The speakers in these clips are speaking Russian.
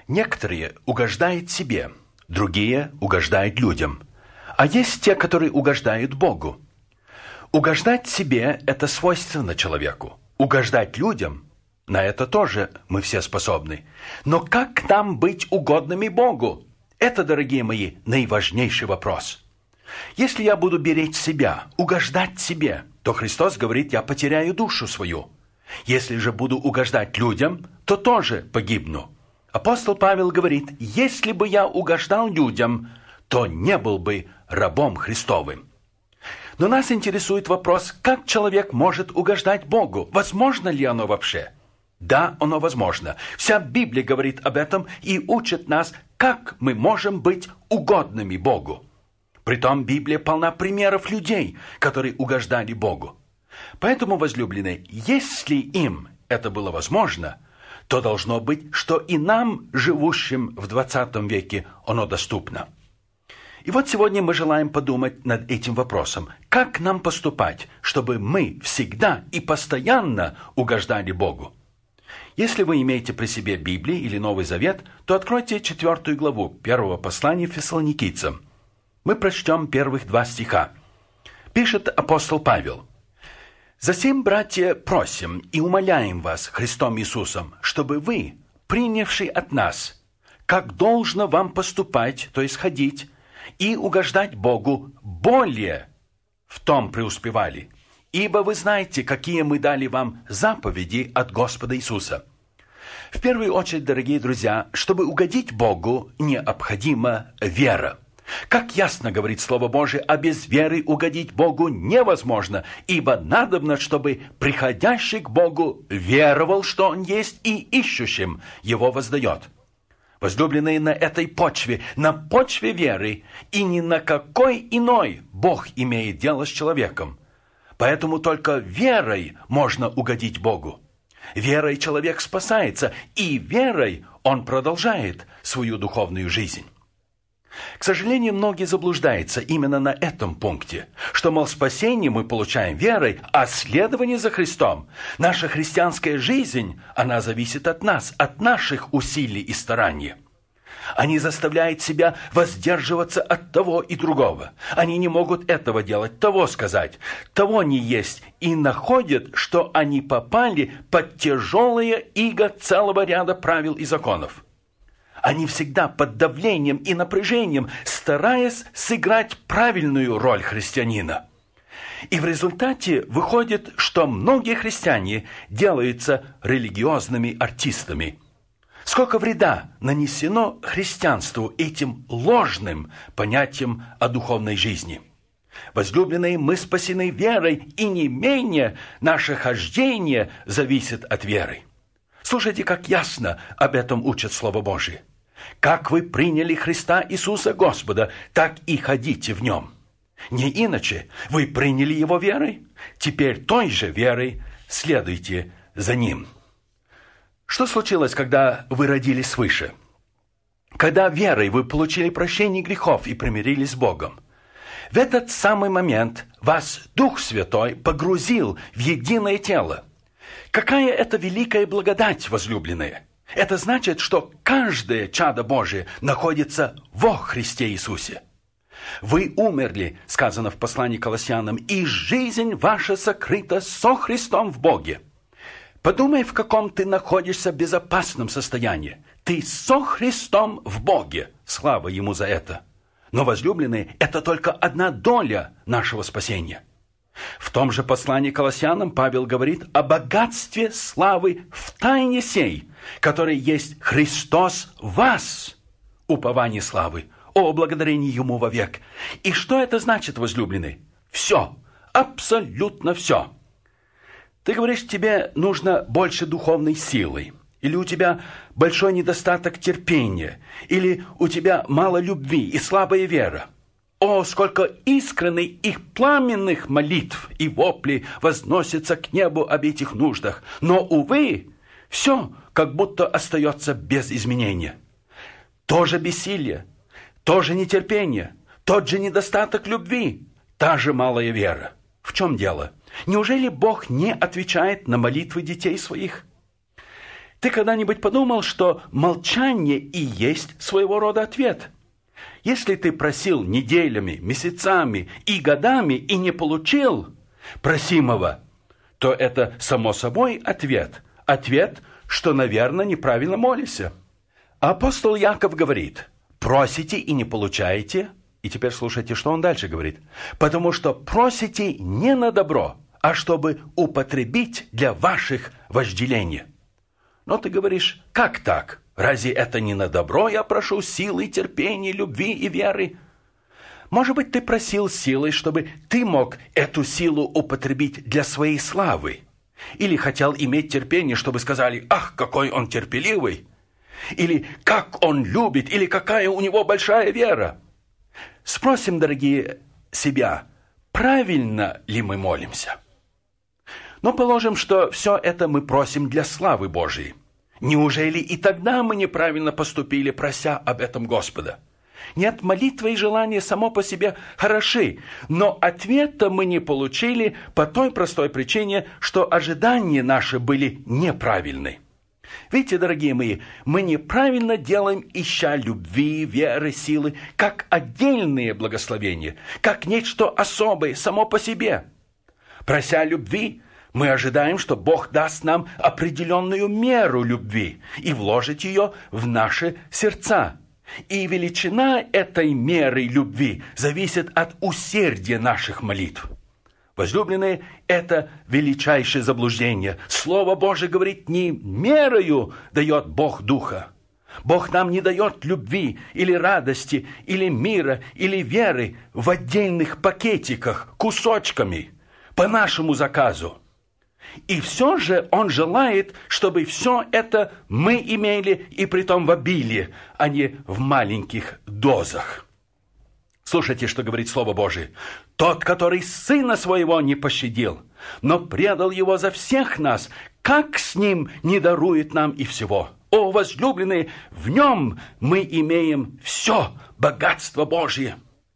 Некоторые угождают себе, другие угождают людям. А есть те, которые угождают Богу. Угождать себе – это свойственно человеку. Угождать людям – на это тоже мы все способны. Но как нам быть угодными Богу? Это, дорогие мои, наиважнейший вопрос. Если я буду беречь себя, угождать себе, то Христос говорит, я потеряю душу свою. Если же буду угождать людям, то тоже погибну. Апостол Павел говорит, если бы я угождал людям, то не был бы рабом Христовым. Но нас интересует вопрос, как человек может угождать Богу? Возможно ли оно вообще? Да, оно возможно. Вся Библия говорит об этом и учит нас, как мы можем быть угодными Богу. Притом Библия полна примеров людей, которые угождали Богу. Поэтому, возлюбленные, если им это было возможно, то должно быть, что и нам, живущим в 20 веке, оно доступно. И вот сегодня мы желаем подумать над этим вопросом. Как нам поступать, чтобы мы всегда и постоянно угождали Богу? Если вы имеете при себе Библию или Новый Завет, то откройте 4 главу 1 послания Фессалоникийцам. Мы прочтем первых 2 стиха. Пишет апостол Павел. «Засим, братья, просим и умоляем вас Христом Иисусом, чтобы вы, принявший от нас, как должно вам поступать, то есть ходить, и угождать Богу, более в том преуспевали. Ибо вы знаете, какие мы дали вам заповеди от Господа Иисуса». В первую очередь, дорогие друзья, чтобы угодить Богу, необходима вера. Как ясно говорит Слово Божие, а без веры угодить Богу невозможно, ибо надобно, чтобы приходящий к Богу веровал, что Он есть, и ищущим Его воздает. Возлюбленные, на этой почве, на почве веры, и ни на какой иной Бог имеет дело с человеком. Поэтому только верой можно угодить Богу. Верой человек спасается, и верой он продолжает свою духовную жизнь. К сожалению, многие заблуждаются именно на этом пункте, что, мол, спасение мы получаем верой, а следование за Христом, наша христианская жизнь, она зависит от нас, от наших усилий и стараний. Они заставляют себя воздерживаться от того и другого. Они не могут этого делать, того сказать, того не есть, и находят, что они попали под тяжелое иго целого ряда правил и законов. Они всегда под давлением и напряжением, стараясь сыграть правильную роль христианина. И в результате выходит, что многие христиане делаются религиозными артистами. Сколько вреда нанесено христианству этим ложным понятием о духовной жизни. Возлюбленные, мы спасены верой, и не менее наше хождение зависит от веры. Слушайте, как ясно об этом учит Слово Божие. «Как вы приняли Христа Иисуса Господа, так и ходите в Нем». Не иначе, вы приняли Его верой, теперь той же верой следуйте за Ним. Что случилось, когда вы родились свыше? Когда верой вы получили прощение грехов и примирились с Богом. В этот самый момент вас Дух Святой погрузил в единое тело. Какая это великая благодать, возлюбленные! Это значит, что каждое чадо Божие находится во Христе Иисусе. Вы умерли, сказано в послании к Колоссянам, и жизнь ваша сокрыта со Христом в Боге. Подумай, в каком ты находишься безопасном состоянии. Ты со Христом в Боге. Слава Ему за это. Но, возлюбленные, это только одна доля нашего спасения. В том же послании к Колоссянам Павел говорит о богатстве славы в тайне сей, который есть Христос в вас, упование славы, о благодарении Ему вовек. И что это значит, возлюбленный? Все, абсолютно все. Ты говоришь, тебе нужно больше духовной силы, или у тебя большой недостаток терпения, или у тебя мало любви и слабая вера. О, сколько искренних и пламенных молитв и воплей возносится к небу об этих нуждах. Но, увы, все как будто остается без изменения. То же бессилие, то же нетерпение, тот же недостаток любви, та же малая вера. В чем дело? Неужели Бог не отвечает на молитвы детей своих? Ты когда-нибудь подумал, что молчание и есть своего рода ответ? Если ты просил неделями, месяцами и годами и не получил просимого, то это, само собой, ответ. Ответ, что, наверное, неправильно молишься. Апостол Яков говорит: просите и не получаете. И теперь слушайте, что он дальше говорит. Потому что просите не на добро, а чтобы употребить для ваших вожделений. Но ты говоришь: как так? Разве это не на добро я прошу силы, терпения, любви и веры? Может быть, ты просил силы, чтобы ты мог эту силу употребить для своей славы? Или хотел иметь терпение, чтобы сказали: ах, какой он терпеливый! Или как он любит, или какая у него большая вера? Спросим, дорогие, себя, правильно ли мы молимся? Но положим, что все это мы просим для славы Божией. Неужели и тогда мы неправильно поступили, прося об этом Господа? Нет, молитва и желание само по себе хороши, но ответа мы не получили по той простой причине, что ожидания наши были неправильны. Видите, дорогие мои, мы неправильно делаем, ища любви, веры, силы, как отдельные благословения, как нечто особое само по себе. Прося любви, мы ожидаем, что Бог даст нам определенную меру любви и вложит ее в наши сердца. И величина этой меры любви зависит от усердия наших молитв. Возлюбленные, это величайшее заблуждение. Слово Божие говорит: не мерою дает Бог Духа. Бог нам не дает любви или радости, или мира, или веры в отдельных пакетиках, кусочками, по нашему заказу. И все же Он желает, чтобы все это мы имели, и притом в обилии, а не в маленьких дозах. Слушайте, что говорит Слово Божие. «Тот, который Сына Своего не пощадил, но предал Его за всех нас, как с Ним не дарует нам и всего? О, возлюбленные, в Нем мы имеем все богатство Божие».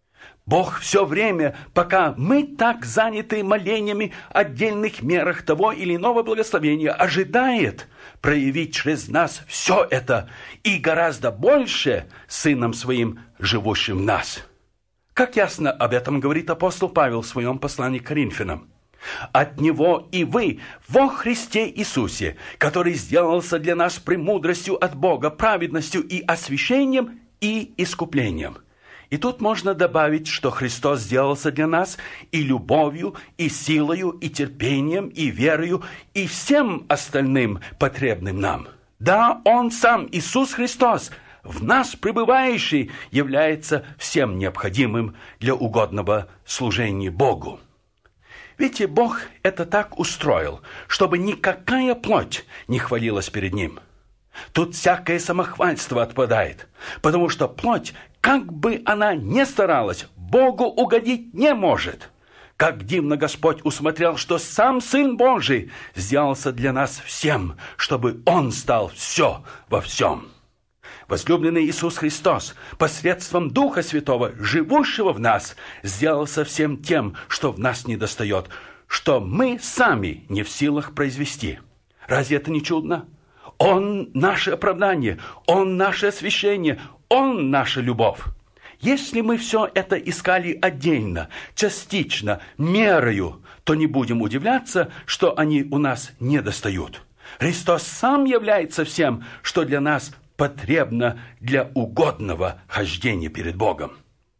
Бог все время, пока мы так заняты молениями о отдельных мерах того или иного благословения, ожидает проявить через нас все это и гораздо больше Сыном Своим, живущим в нас. Как ясно об этом говорит апостол Павел в своем послании к Коринфянам. «От Него и вы во Христе Иисусе, который сделался для нас премудростью от Бога, праведностью и освящением и искуплением». И тут можно добавить, что Христос сделался для нас и любовью, и силою, и терпением, и верою, и всем остальным потребным нам. Да, Он сам, Иисус Христос, в нас пребывающий, является всем необходимым для угодного служения Богу. Видите, Бог это так устроил, чтобы никакая плоть не хвалилась перед Ним. Тут всякое самохвальство отпадает, потому что плоть, как бы она ни старалась, Богу угодить не может. Как дивно Господь усмотрел, что сам Сын Божий сделался для нас всем, чтобы Он стал все во всем. Возлюбленный Иисус Христос, посредством Духа Святого, живущего в нас, сделался всем тем, что в нас недостает, что мы сами не в силах произвести. Разве это не чудно? Он наше оправдание, Он наше освящение, Он наша любовь. Если мы все это искали отдельно, частично, мерою, то не будем удивляться, что они у нас недостают. Христос сам является всем, что для нас потребно для угодного хождения перед Богом.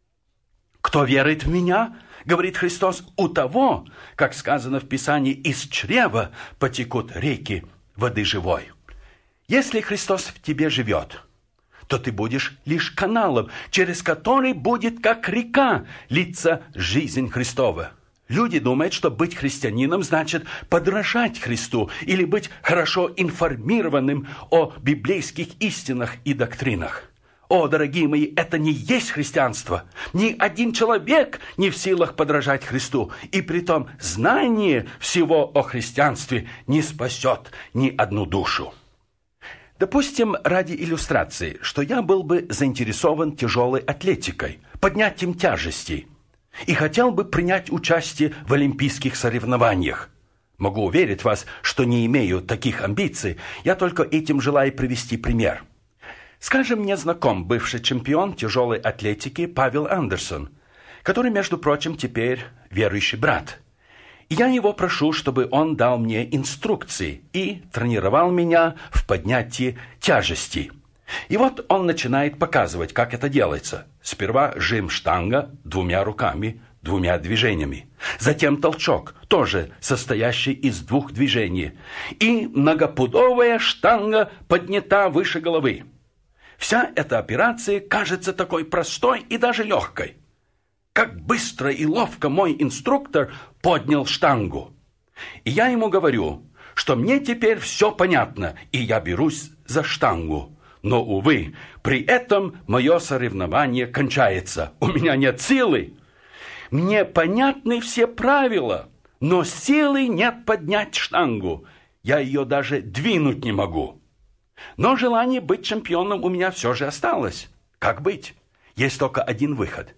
«Кто верует в Меня, — говорит Христос, — у того, как сказано в Писании, из чрева потекут реки воды живой». Если Христос в тебе живет, то ты будешь лишь каналом, через который будет, как река, литься жизнь Христова. Люди думают, что быть христианином значит подражать Христу или быть хорошо информированным о библейских истинах и доктринах. О, дорогие мои, это не есть христианство. Ни один человек не в силах подражать Христу, и притом знание всего о христианстве не спасет ни одну душу. Допустим, ради иллюстрации, что я был бы заинтересован тяжелой атлетикой, поднятием тяжестей, и хотел бы принять участие в олимпийских соревнованиях. Могу уверить вас, что не имею таких амбиций. Я только этим желаю привести пример. Скажем, мне знаком бывший чемпион тяжелой атлетики Павел Андерсон, который, между прочим, теперь верующий брат. И я его прошу, чтобы он дал мне инструкции и тренировал меня в поднятии тяжестей. И вот он начинает показывать, как это делается. Сперва жим штанга 2 руками, 2 движениями. Затем толчок, тоже состоящий из 2 движений. И многопудовая штанга поднята выше головы. Вся эта операция кажется такой простой и даже легкой. Как быстро и ловко мой инструктор поднял штангу. И я ему говорю, что мне теперь все понятно, и я берусь за штангу. Но, увы, при этом мое соревнование кончается. У меня нет силы. Мне понятны все правила, но силы нет поднять штангу. Я ее даже двинуть не могу. Но желание быть чемпионом у меня все же осталось. Как быть? Есть только один выход.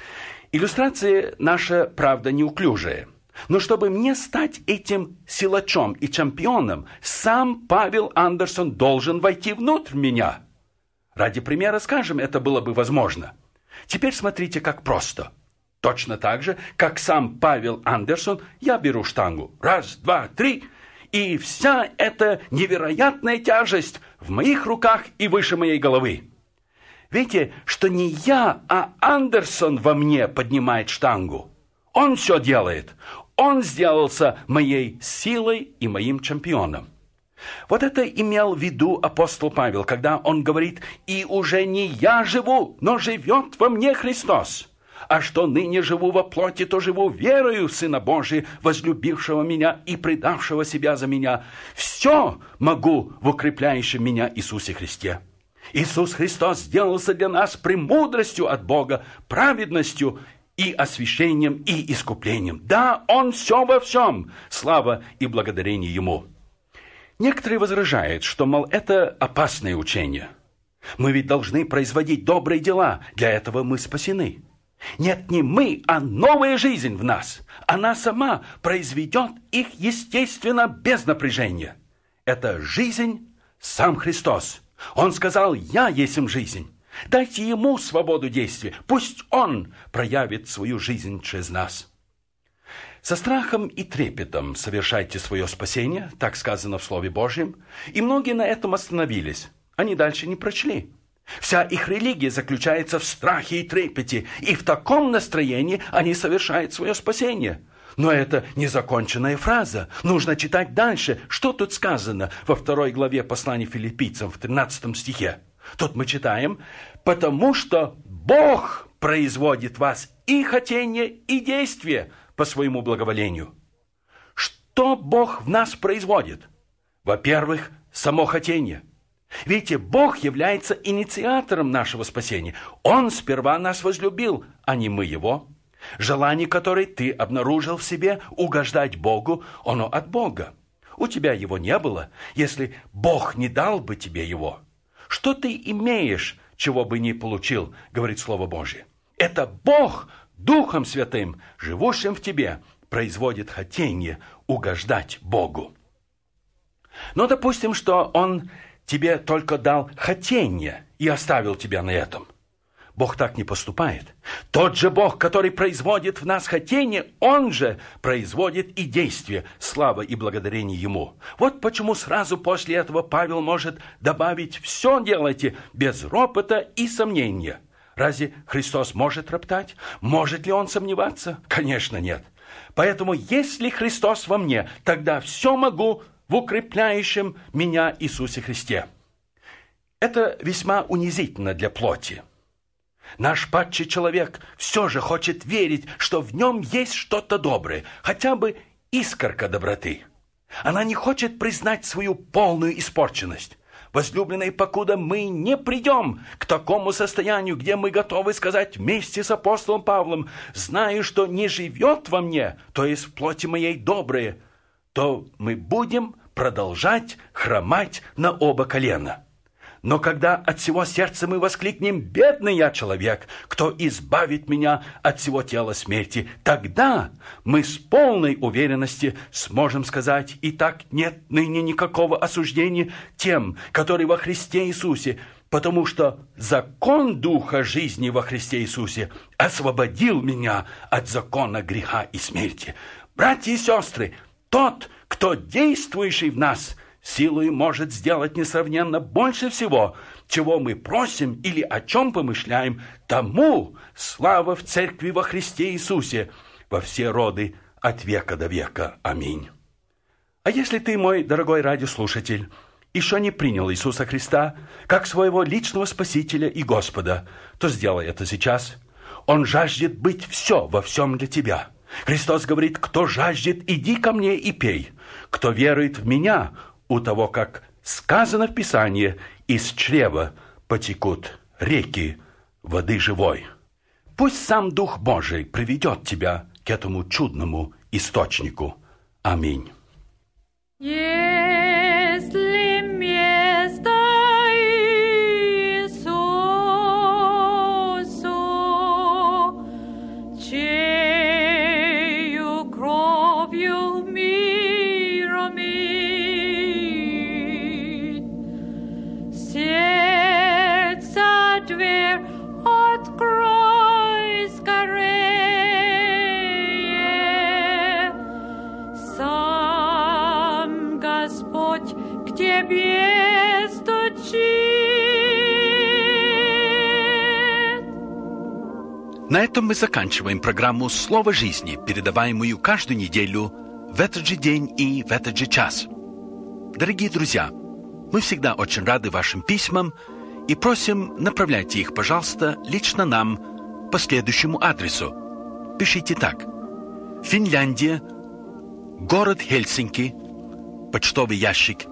Иллюстрация наша, правда, неуклюжая. Но чтобы мне стать этим силачом и чемпионом, сам Павел Андерсон должен войти внутрь меня. Ради примера скажем, это было бы возможно. Теперь смотрите, как просто. Точно так же, как сам Павел Андерсон, я беру штангу. 1, 2, 3. И вся эта невероятная тяжесть в моих руках и выше моей головы. Видите, что не я, а Андерсон во мне поднимает штангу. Он все делает. Он сделался моей силой и моим чемпионом. Вот это имел в виду апостол Павел, когда он говорит: «И уже не я живу, но живет во мне Христос. А что ныне живу во плоти, то живу верою в Сына Божия, возлюбившего меня и предавшего себя за меня. Все могу в укрепляющем меня Иисусе Христе». Иисус Христос сделался для нас премудростью от Бога, праведностью и освящением, и искуплением. Да, Он все во всем. Слава и благодарение Ему. Некоторые возражают, что, мол, это опасное учение. Мы ведь должны производить добрые дела, для этого мы спасены. Нет, не мы, а новая жизнь в нас. Она сама произведет их, естественно, без напряжения. Это жизнь сам Христос. Он сказал: «Я есмь жизнь». Дайте Ему свободу действия. Пусть Он проявит свою жизнь через нас. Со страхом и трепетом совершайте свое спасение, так сказано в Слове Божьем. И многие на этом остановились. Они дальше не прочли. Вся их религия заключается в страхе и трепете, и в таком настроении они совершают свое спасение. Но это незаконченная фраза. Нужно читать дальше. Что тут сказано во 2 главе послания Филиппийцам, в 13 стихе? Тут мы читаем: «Потому что Бог производит в вас и хотение, и действие по своему благоволению». Что Бог в нас производит? Во-первых, само хотение. Видите, Бог является инициатором нашего спасения. Он сперва нас возлюбил, а не мы Его. Желание, которое ты обнаружил в себе, угождать Богу, оно от Бога. У тебя его не было, если Бог не дал бы тебе его. Что ты имеешь, чего бы не получил, говорит Слово Божие? Это Бог Духом Святым, живущим в тебе, производит хотение угождать Богу. Но допустим, что Он тебе только дал хотение и оставил тебя на этом. Бог так не поступает. Тот же Бог, который производит в нас хотение, Он же производит и действие. Слава и благодарение Ему. Вот почему сразу после этого Павел может добавить: «Все делайте без ропота и сомнения». Разве Христос может роптать? Может ли Он сомневаться? Конечно, нет. Поэтому, если Христос во мне, тогда все могу в укрепляющем меня Иисусе Христе. Это весьма унизительно для плоти. Наш падший человек все же хочет верить, что в нем есть что-то доброе, хотя бы искорка доброты. Она не хочет признать свою полную испорченность. Возлюбленные, покуда мы не придем к такому состоянию, где мы готовы сказать вместе с апостолом Павлом: «Знаю, что не живет во мне, то есть в плоти моей доброе», то мы будем продолжать хромать на оба колена. Но когда от всего сердца мы воскликнем: «Бедный я человек, кто избавит меня от всего тела смерти?», тогда мы с полной уверенностью сможем сказать: «Итак, нет ныне никакого осуждения тем, которые во Христе Иисусе, потому что закон Духа жизни во Христе Иисусе освободил меня от закона греха и смерти». Братья и сестры, тот, кто действующий в нас, силой может сделать несравненно больше всего, чего мы просим или о чем помышляем. Тому слава в Церкви во Христе Иисусе во все роды от века до века. Аминь. А если ты, мой дорогой радиослушатель, еще не принял Иисуса Христа как своего личного Спасителя и Господа, то сделай это сейчас. Он жаждет быть все во всем для тебя. Христос говорит: «Кто жаждет, иди ко мне и пей. Кто верует в меня, у того, как сказано в Писании, из чрева потекут реки воды живой». Пусть сам Дух Божий приведет тебя к этому чудному источнику. Аминь. Если место Иисусу, чею кровью мир омит, сердца дверь открой скорее, сам Господь к тебе стучит. На этом мы заканчиваем программу «Слово жизни», передаваемую каждую неделю в этот же день и в этот же час. Дорогие друзья, мы всегда очень рады вашим письмам и просим, направляйте их, пожалуйста, лично нам по следующему адресу. Пишите так: Финляндия, город Хельсинки, почтовый ящик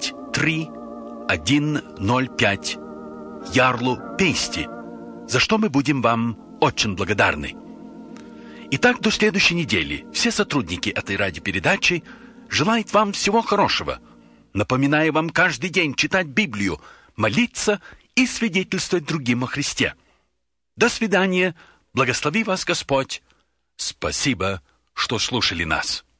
53105, Ярлу Пейсти, за что мы будем вам очень благодарны. Итак, до следующей недели все сотрудники этой радиопередачи желают вам всего хорошего, напоминая вам каждый день читать Библию, молиться и свидетельствовать другим о Христе. До свидания, благослови вас Господь. Спасибо, что слушали нас.